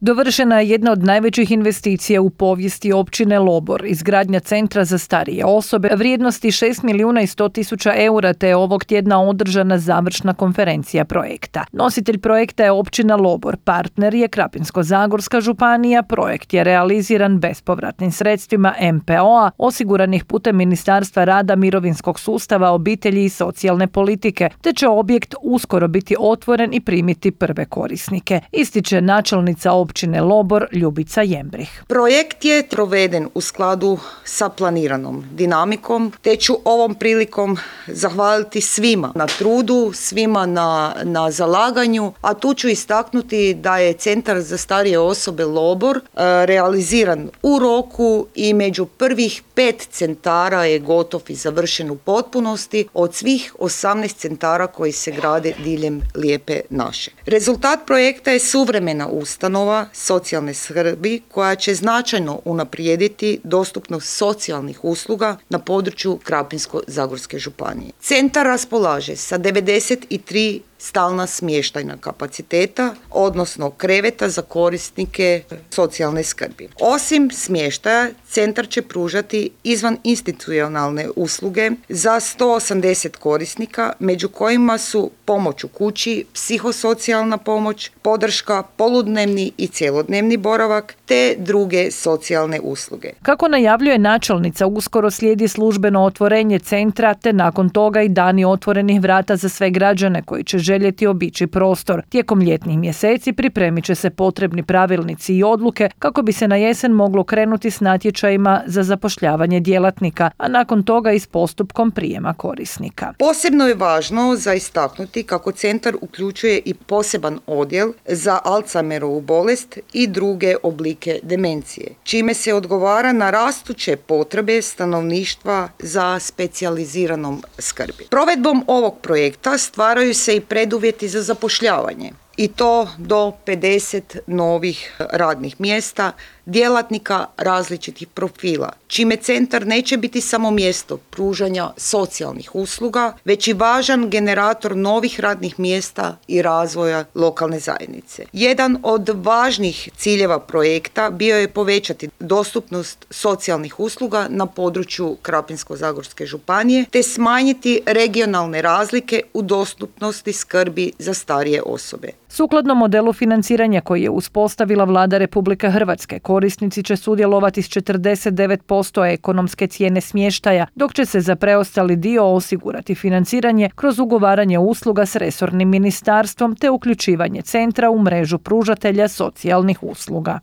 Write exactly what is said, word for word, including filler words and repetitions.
Dovršena je jedna od najvećih investicija u povijesti općine Lobor, izgradnja centra za starije osobe vrijednosti šest milijuna i sto tisuća eura, te je ovog tjedna održana završna konferencija projekta. Nositelj projekta je općina Lobor, partner je Krapinsko-zagorska županija, projekt je realiziran bespovratnim sredstvima em pe o-a osiguranih putem Ministarstva rada, mirovinskog sustava, obitelji i socijalne politike, te će objekt uskoro biti otvoren i primiti prve korisnike, ističe načelnica općine Lobor Ljubica Jembrih. Projekt je proveden u skladu sa planiranom dinamikom, te ću ovom prilikom zahvaliti svima na trudu, svima na, na zalaganju, a tu ću istaknuti da je Centar za starije osobe Lobor e, realiziran u roku i među prvih pet centara je gotov i završen u potpunosti od svih osamnaest centara koji se grade diljem Lijepe naše. Rezultat projekta je suvremena ustanova socijalne skrbi koja će značajno unaprijediti dostupnost socijalnih usluga na području Krapinsko-zagorske županije. Centar raspolaže sa devedeset tri stalna smještajna kapaciteta, odnosno kreveta za korisnike socijalne skrbi. Osim smještaja, centar će pružati izvan institucionalne usluge za sto osamdeset korisnika, među kojima su pomoć u kući, psihosocijalna pomoć, podrška, poludnevni i cjelodnevni boravak, te druge socijalne usluge. Kako najavljuje načelnica, uskoro slijedi službeno otvorenje centra, te nakon toga i dani otvorenih vrata za sve građane koji će željeti obići prostor. Tijekom ljetnih mjeseci pripremit će se potrebni pravilnici i odluke kako bi se na jesen moglo krenuti s natječajima za zapošljavanje djelatnika, a nakon toga i s postupkom prijema korisnika. Posebno je važno za istaknuti kako centar uključuje i poseban odjel za Alzheimerovu bolest i druge oblike demencije, čime se odgovara na rastuće potrebe stanovništva za specijaliziranom skrbi. Provedbom ovog projekta stvaraju se i preduvjeti za zapošljavanje, i to do pedeset novih radnih mjesta djelatnika različitih profila, čime centar neće biti samo mjesto pružanja socijalnih usluga, već i važan generator novih radnih mjesta i razvoja lokalne zajednice. Jedan od važnih ciljeva projekta bio je povećati dostupnost socijalnih usluga na području Krapinsko-zagorske županije, te smanjiti regionalne razlike u dostupnosti skrbi za starije osobe. Sukladno modelu financiranja koji je uspostavila Vlada Republike Hrvatske, korisnici će sudjelovati s četrdeset devet posto ekonomske cijene smještaja, dok će se za preostali dio osigurati financiranje kroz ugovaranje usluga s resornim ministarstvom te uključivanje centra u mrežu pružatelja socijalnih usluga.